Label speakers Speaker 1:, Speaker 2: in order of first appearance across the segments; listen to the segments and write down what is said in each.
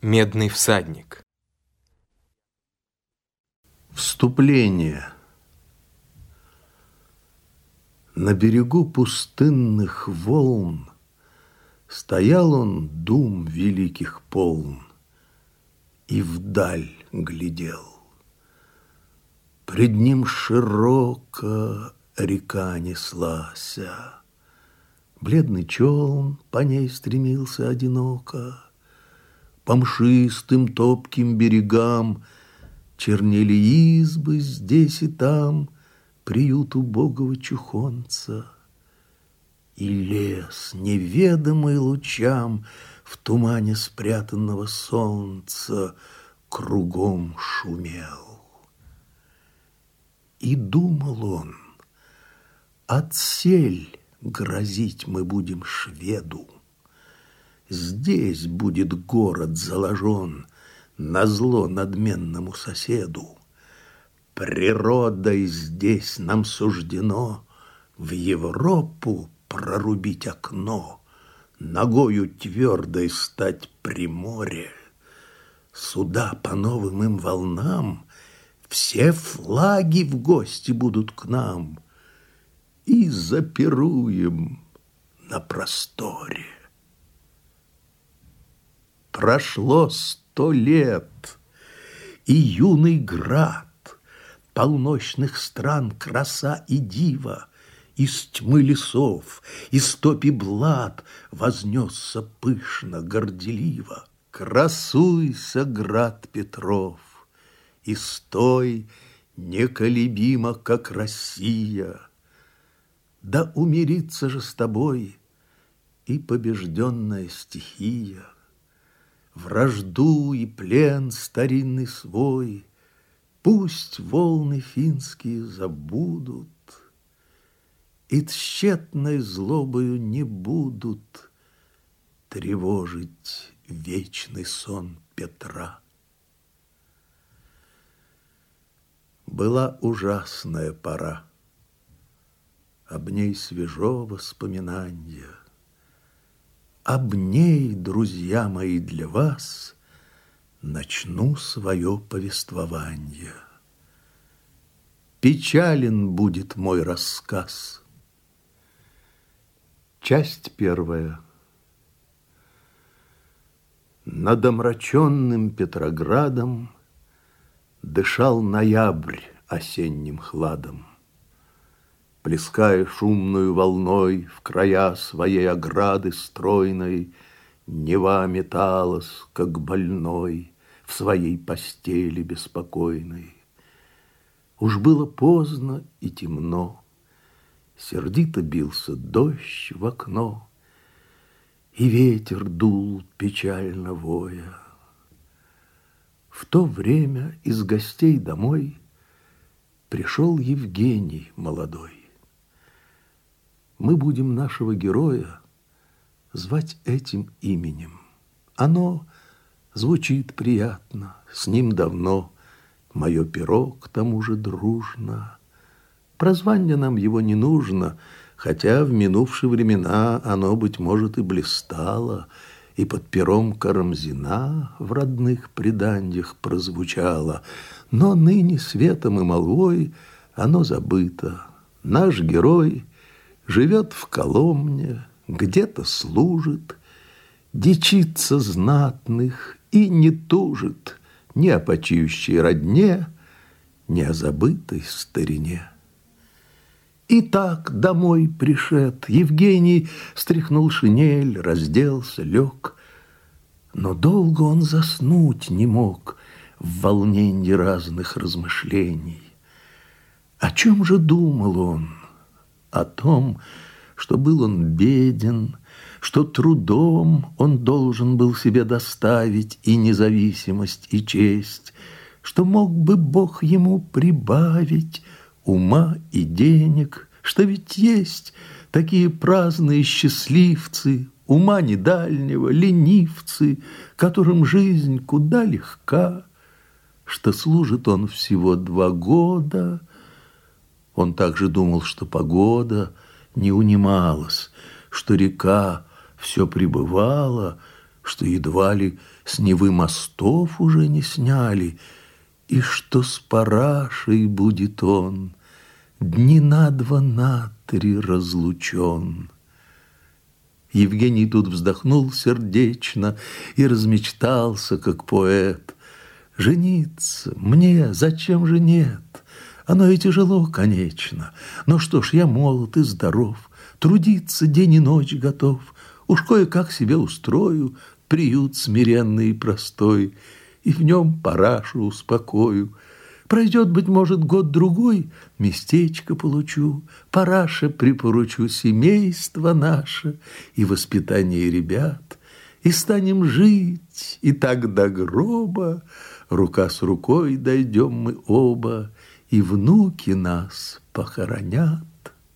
Speaker 1: Медный всадник.
Speaker 2: Вступление. На берегу пустынных волн стоял он дум великих полн и вдаль глядел. Пред ним широко река неслася, бледный челн по ней стремился одиноко. По мшистым топким берегам чернели избы здесь и там, приют убогого чухонца. И лес, неведомый лучам, в тумане спрятанного солнца, кругом шумел. И думал он, отсель грозить мы будем шведу. Здесь будет город заложен назло надменному соседу. Природой здесь нам суждено в Европу прорубить окно, ногою твердой стать при море. Сюда по новым им волнам все флаги в гости будут к нам, и запируем на просторе. Прошло 100 лет, и юный град полночных стран краса и дива из тьмы лесов, из топи блат вознесся пышно, горделиво. Красуйся, град Петров, и стой неколебимо, как Россия. Да умирится же с тобой и побежденная стихия. Вражду и плен старинный свой пусть волны финские забудут, и тщетной злобою не будут тревожить вечный сон Петра. Была ужасная пора, об ней свежо воспоминанье. Об ней, друзья мои, для вас начну свое повествование. Печален будет мой рассказ. Часть первая. Над омраченным Петроградом дышал ноябрь осенним хладом. Плеская шумную волной в края своей ограды стройной, Нева металась, как больной, в своей постели беспокойной. Уж было поздно и темно, сердито бился дождь в окно, и ветер дул печально воя. В то время из гостей домой пришел Евгений молодой. Мы будем нашего героя звать этим именем. Оно звучит приятно, с ним давно мое перо к тому же дружно. Прозвание нам его не нужно, хотя в минувшие времена оно, быть может, и блистало, и под пером Карамзина в родных преданьях прозвучало. Но ныне светом и молвой оно забыто. Наш герой живет в Коломне, где-то служит, дичится знатных и не тужит ни о почиющей родне, ни о забытой старине. И так домой пришед, Евгений стряхнул шинель, разделся, лег, но долго он заснуть не мог в волнении разных размышлений. О чем же думал он? О том, что был он беден, что трудом он должен был себе доставить и независимость, и честь, что мог бы Бог ему прибавить ума и денег, что ведь есть такие праздные счастливцы, ума недальнего, ленивцы, которым жизнь куда легка, что служит он всего 2 года. Он также думал, что погода не унималась, что река все прибывала, что едва ли с Невы мостов уже не сняли, и что с парашей будет он дни на два, на три разлучен. Евгений тут вздохнул сердечно и размечтался, как поэт. Жениться мне зачем же нет? Оно и тяжело, конечно. Но что ж, я молод и здоров, трудиться день и ночь готов. Уж кое-как себе устрою приют смиренный и простой, и в нем парашу успокою. Пройдет, быть может, год-другой, местечко получу, параше припоручу семейство наше и воспитание ребят, и станем жить, и так до гроба рука с рукой дойдем мы оба, и внуки нас похоронят.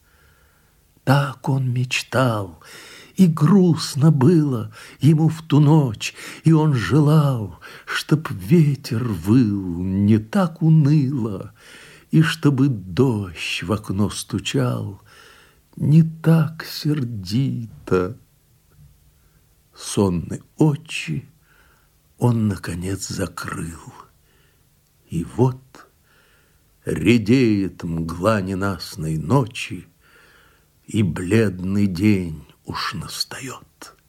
Speaker 2: Так он мечтал, и грустно было ему в ту ночь, и он желал, чтоб ветер выл не так уныло, и чтобы дождь в окно стучал не так сердито. Сонные очи он, наконец, закрыл, и вот редеет мгла ненастной ночи, и бледный день уж настает.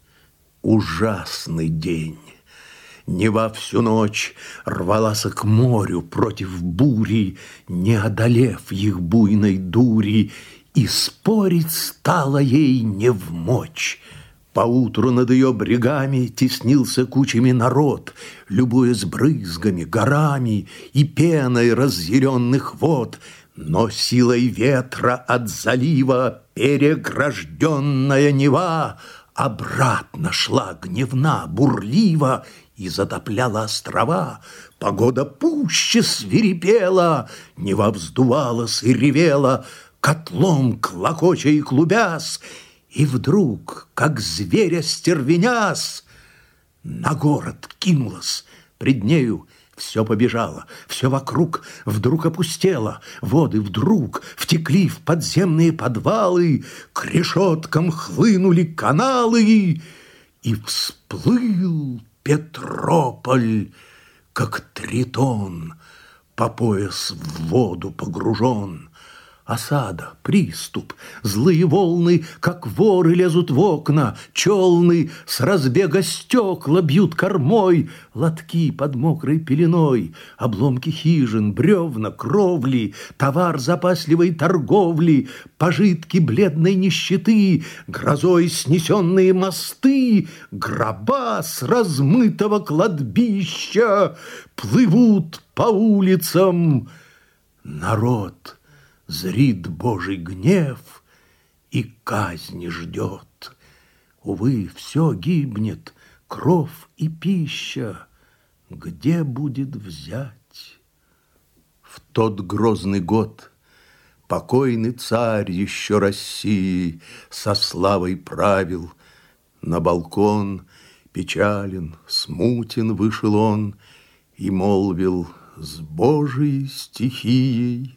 Speaker 2: Ужасный день. Нева всю ночь рвалась к морю против бури, не одолев их буйной дури, и спорить стало ей невмочь. Поутру над ее брегами теснился кучами народ, любуясь брызгами, горами и пеной разъяренных вод, но силой ветра от залива перегражденная Нева обратно шла гневна, бурлива и затопляла острова. Погода пуще свирепела, Нева вздувалась и ревела, котлом клокоча и клубясь, и вдруг, как зверя стервенясь, на город кинулась. Пред нею все побежало, все вокруг вдруг опустело, воды вдруг втекли в подземные подвалы, к решеткам хлынули каналы, и всплыл Петрополь, как тритон, по пояс в воду погружен. Осада, приступ, злые волны, как воры, лезут в окна, челны с разбега стекла бьют кормой, лотки под мокрой пеленой, обломки хижин, бревна, кровли, товар запасливой торговли, пожитки бледной нищеты, грозой снесенные мосты, гроба с размытого кладбища плывут по улицам. Народ зрит Божий гнев и казни ждет. Увы, все гибнет, кровь и пища. Где будет взять? В тот грозный год покойный царь еще России со славой правил. На балкон печален, смутен вышел он и молвил: с Божией стихией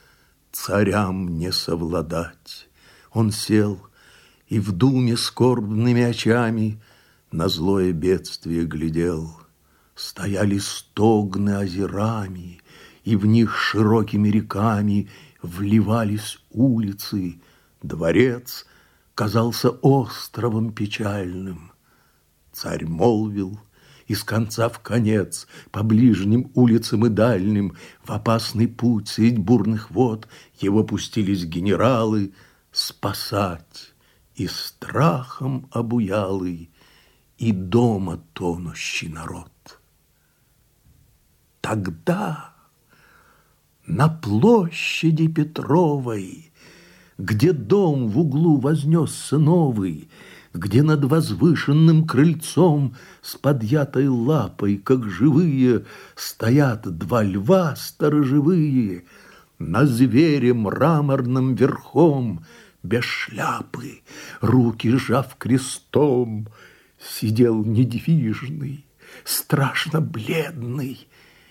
Speaker 2: царям не совладать. Он сел и в думе скорбными очами на злое бедствие глядел. Стояли стогны озерами, и в них широкими реками вливались улицы. Дворец казался островом печальным. Царь молвил: из конца в конец, по ближним улицам и дальним, в опасный путь средь бурных вод его пустились генералы спасать и страхом обуялый, и дома тонущий народ. Тогда на площади Петровой, где дом в углу вознесся новый, где над возвышенным крыльцом с подъятой лапой, как живые, стоят два льва сторожевые, на звере мраморном верхом, без шляпы, руки сжав крестом, сидел недвижный, страшно бледный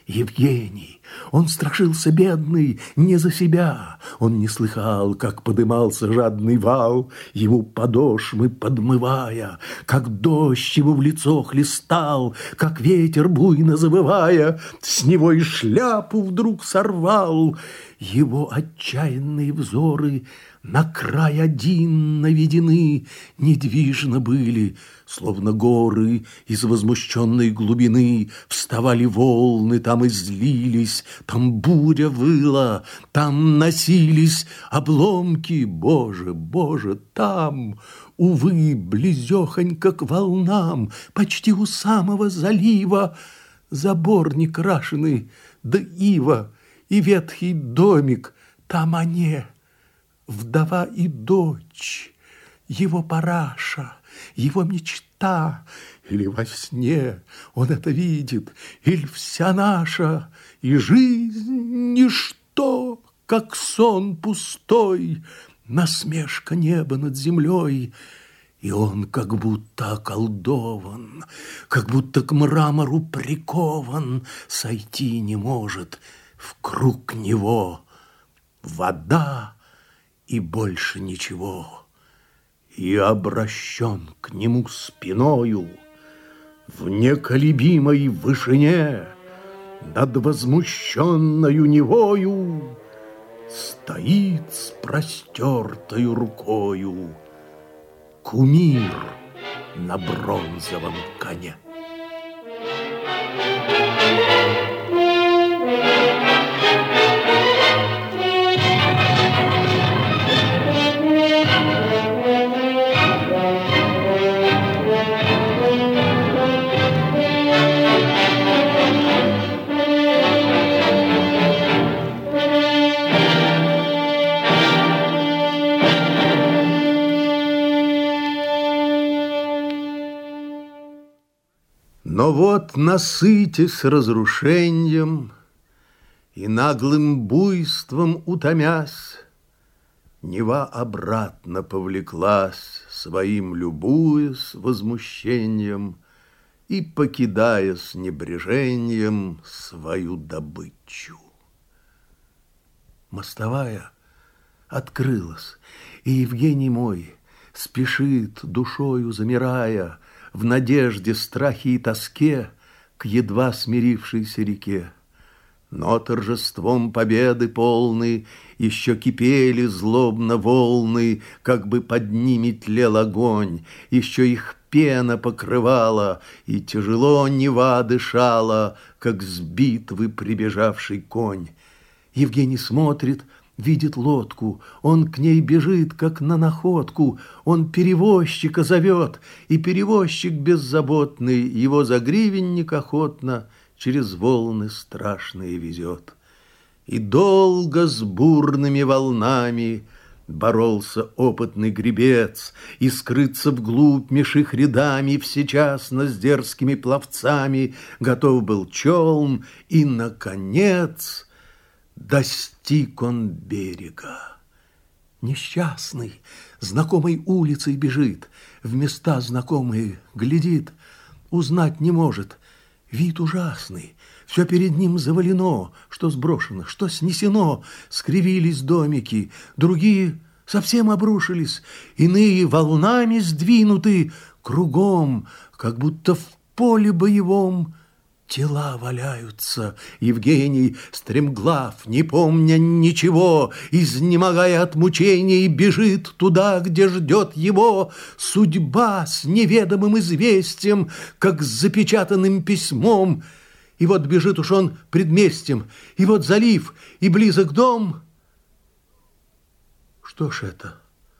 Speaker 2: Евгений, он страшился бедный не за себя. Он не слыхал, как подымался жадный вал, ему подошвы подмывая, как дождь его в лицо хлестал, как ветер буйно завывая, с него и шляпу вдруг сорвал. Его отчаянные взоры на край один наведены, недвижно были, словно горы из возмущенной глубины. Вставали волны, там и злились, там буря выла, там носились обломки. Боже, Боже, там, увы, близехонько к волнам, почти у самого залива, забор некрашенный, да ива, и ветхий домик, там они, вдова и дочь, его параша, его мечта. Или во сне он это видит, или вся наша, и жизнь ничто, как сон пустой, насмешка неба над землей. И он как будто околдован, как будто к мрамору прикован, сойти не может. В круг него вода и больше ничего. И обращен к нему спиною в неколебимой вышине над возмущенною Невою стоит с простертою рукою кумир на бронзовом коне. Но вот, насытясь разрушением и наглым буйством утомясь, Нева обратно повлеклась, своим любуясь возмущением и покидая с небрежением свою добычу. Мостовая открылась, и Евгений мой спешит, душою замирая, в надежде, страхе и тоске к едва смирившейся реке. Но торжеством победы полны еще кипели злобно волны, как бы под ними тлел огонь, еще их пена покрывала, и тяжело Нева дышала, как с битвы прибежавший конь. Евгений смотрит, видит лодку, он к ней бежит, как на находку, он перевозчика зовет, и перевозчик беззаботный его за гривенник охотно через волны страшные везет. И долго с бурными волнами боролся опытный гребец, и скрыться вглубь меж их рядами всечасно с дерзкими пловцами готов был челн, и, наконец, достиг он берега. Несчастный знакомой улицей бежит, в места знакомые глядит, узнать не может. Вид ужасный, все перед ним завалено, что сброшено, что снесено. Скривились домики, другие совсем обрушились, иные волнами сдвинуты, кругом, как будто в поле боевом, тела валяются. Евгений, стремглав, не помня ничего, изнемогая от мучений, бежит туда, где ждет его судьба с неведомым известием, как с запечатанным письмом. И вот бежит уж он предместьем, и вот залив, и близок дом. Что ж это?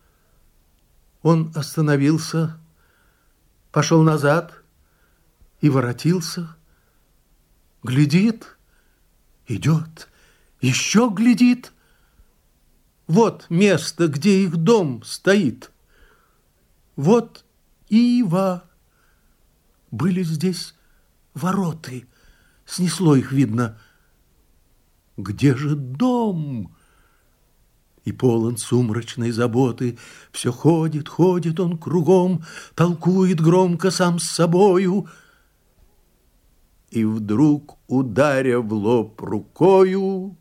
Speaker 2: Он остановился, пошел назад и воротился. Глядит, идет, еще глядит. Вот место, где их дом стоит. Вот ива. Были здесь вороты, снесло их, видно. Где же дом? И полон сумрачной заботы, все ходит, ходит он кругом, толкует громко сам с собою. и вдруг, ударя в лоб рукою,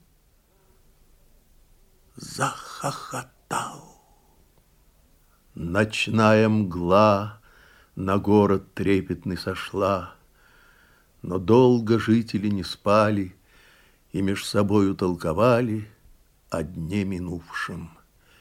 Speaker 2: захохотал. Ночная мгла на город трепетный сошла, но долго жители не спали и меж собою толковали о дне минувшем.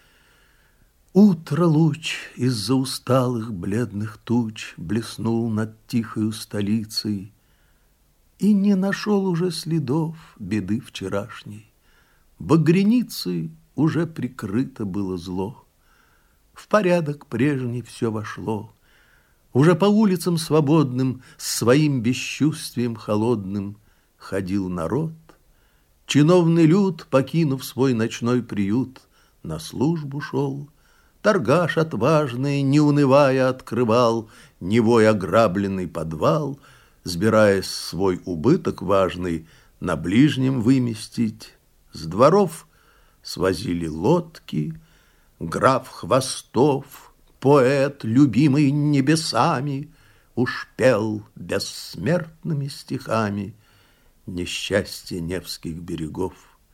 Speaker 2: Утро луч из-за усталых бледных туч блеснул над тихою столицей и не нашел уже следов беды вчерашней. Багряницей уже прикрыто было зло. В порядок прежний все вошло. Уже по улицам свободным с своим бесчувствием холодным ходил народ. Чиновный люд, покинув свой ночной приют, на службу шел. Торгаш отважный, не унывая, открывал Невой ограбленный подвал, сбираясь свой убыток важный на ближнем выместить. С дворов свозили лодки, граф Хвостов, поэт, любимый небесами, уж пел бессмертными стихами несчастье Невских берегов.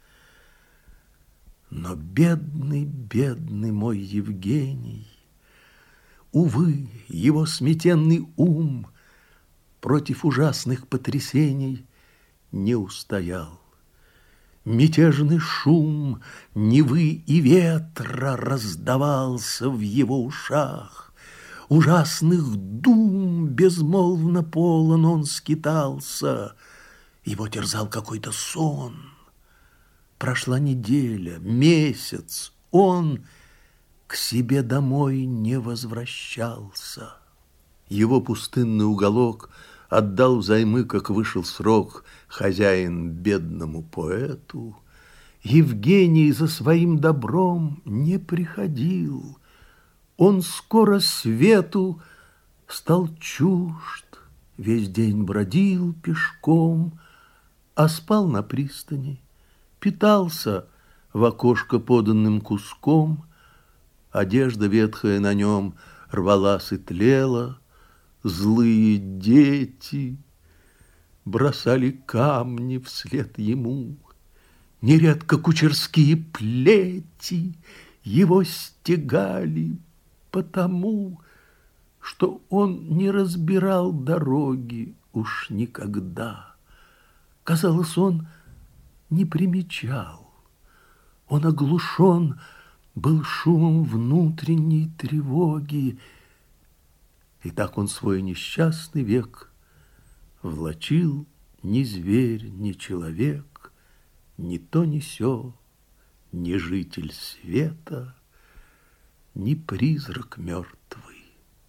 Speaker 2: Но бедный, бедный мой Евгений, увы, его сметенный ум против ужасных потрясений не устоял. Мятежный шум Невы и ветра раздавался в его ушах. Ужасных дум безмолвно полон он скитался. Его терзал какой-то сон. Прошла неделя, месяц, он к себе домой не возвращался. Его пустынный уголок отдал взаймы, как вышел срок, хозяин бедному поэту. Евгений за своим добром не приходил. Он скоро свету стал чужд, весь день бродил пешком, а спал на пристани, питался в окошко поданным куском. Одежда ветхая на нем рвалась и тлела. Злые дети бросали камни вслед ему. Нередко кучерские плети его стегали потому, что он не разбирал дороги уж никогда. Казалось, он не примечал. Он оглушен был шумом внутренней тревоги. И так он свой несчастный век влачил ни зверь, ни человек, ни то, ни сё, ни житель света, ни призрак мертвый.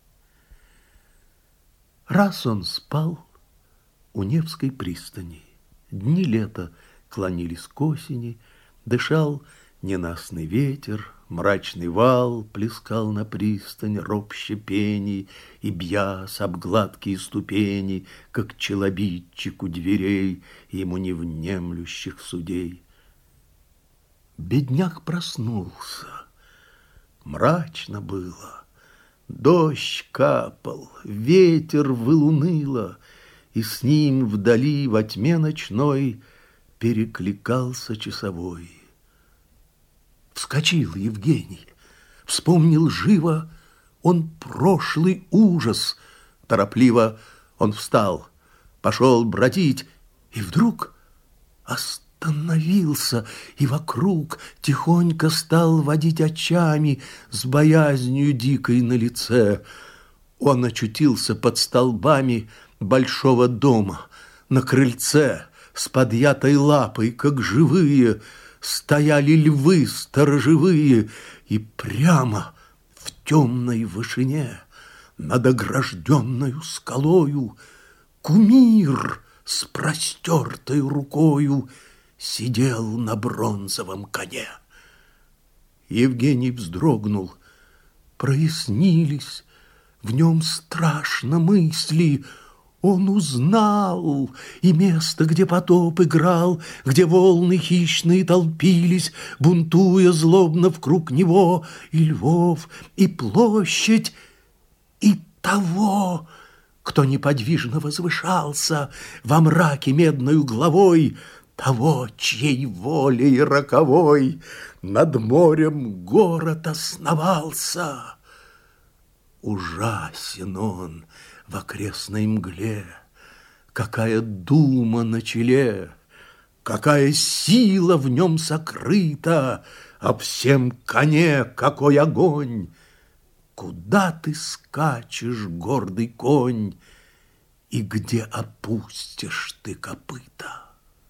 Speaker 2: Раз он спал у Невской пристани, дни лета клонились к осени, дышал ненастный ветер, мрачный вал плескал на пристань ропще пений и бьясь об гладкие ступени, как челобитчик у дверей ему невнемлющих судей. Бедняк проснулся. Мрачно было, дождь капал, ветер выл уныло, и с ним вдали во тьме ночной перекликался часовой. Вскочил Евгений, вспомнил живо он прошлый ужас. Торопливо он встал, пошел бродить, и вдруг остановился, и вокруг тихонько стал водить очами с боязнью дикой на лице. Он очутился под столбами большого дома, на крыльце, с подъятой лапой, как живые, стояли львы сторожевые, и прямо в темной вышине над огражденною скалою кумир с простертой рукою сидел на бронзовом коне. Евгений вздрогнул, прояснились в нем страшно мысли. Он узнал и место, где потоп играл, где волны хищные толпились, бунтуя злобно вкруг него, и львов, и площадь, и того, кто неподвижно возвышался во мраке медною главой, того, чьей волей роковой над морем город основался. Ужасен он в окрестной мгле, какая дума на челе, какая сила в нем сокрыта, а всем коне какой огонь. Куда ты скачешь, гордый конь, и где опустишь ты копыта?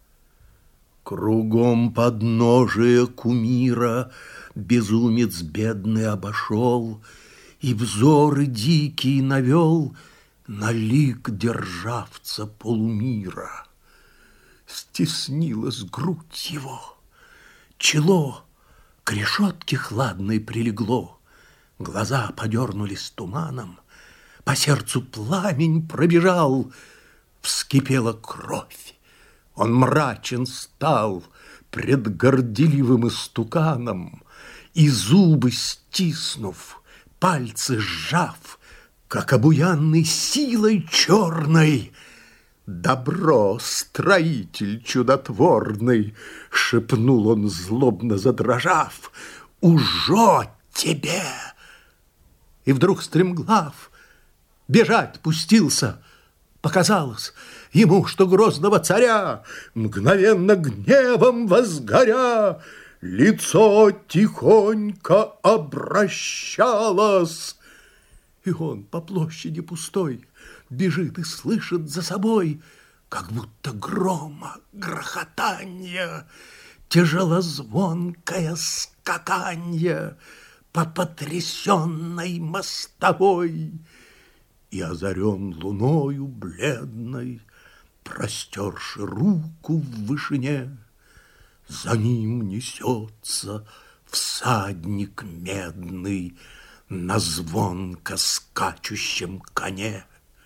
Speaker 2: Кругом подножие кумира безумец бедный обошел и взоры дикие навел на лик державца полумира. Стеснилась грудь его, чело к решетке хладной прилегло, глаза подернулись туманом, по сердцу пламень пробежал, вскипела кровь. Он мрачен стал пред горделивым истуканом, и зубы стиснув, пальцы сжав, как обуянный силой черной: «Добро, строитель чудотворный!» — шепнул он, злобно задрожав. «Ужо тебе!» И вдруг стремглав бежать пустился. Показалось ему, что грозного царя, мгновенно гневом возгоря, лицо тихонько обращалось. И он по площади пустой бежит и слышит за собой, как будто грома грохотанье, тяжелозвонкое скаканье по потрясенной мостовой. И озарен луною бледной, простерши руку в вышине, за ним несется всадник медный на звонко скачущем коне.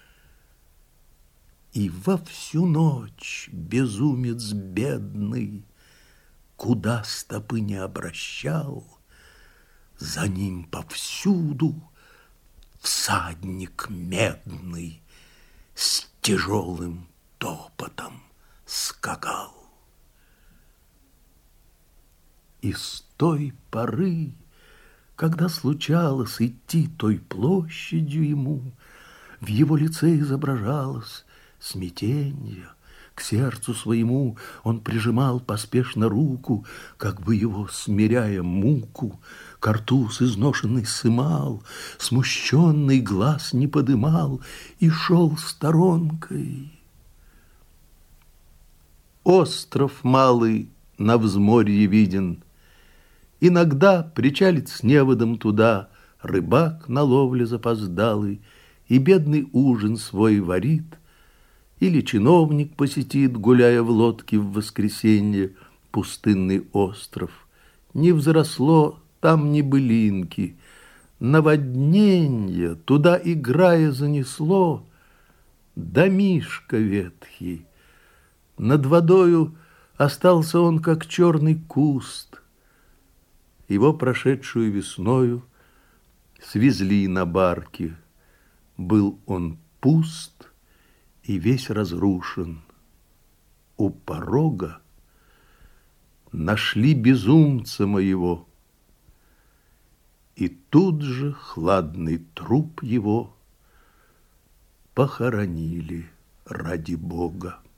Speaker 2: И во всю ночь безумец бедный, куда стопы не обращал, за ним повсюду всадник медный с тяжелым топотом скакал. И с той поры, когда случалось идти той площадью ему, в его лице изображалось смятенье. К сердцу своему он прижимал поспешно руку, как бы его смиряя муку, ко рту с изношенной сымал, смущенный глаз не подымал и шел сторонкой. Остров малый на взморье виден, иногда причалит с неводом туда рыбак на ловле запоздалый и бедный ужин свой варит, или чиновник посетит, гуляя в лодке в воскресенье, пустынный остров. Не взросло там ни былинки, наводненье туда, играя, занесло домишко ветхий. Над водою остался он, как черный куст. Его прошедшую весною свезли на барке. Был он пуст и весь разрушен. У порога нашли безумца моего, и тут же хладный труп его похоронили ради Бога.